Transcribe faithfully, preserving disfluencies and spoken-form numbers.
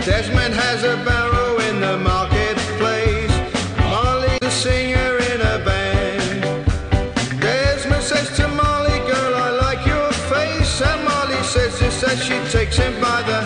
Desmond has a barrow in the marketplace. Molly's a singer in a band. Desmond says to Molly, girl, I like your face. And Molly says this as she takes him by the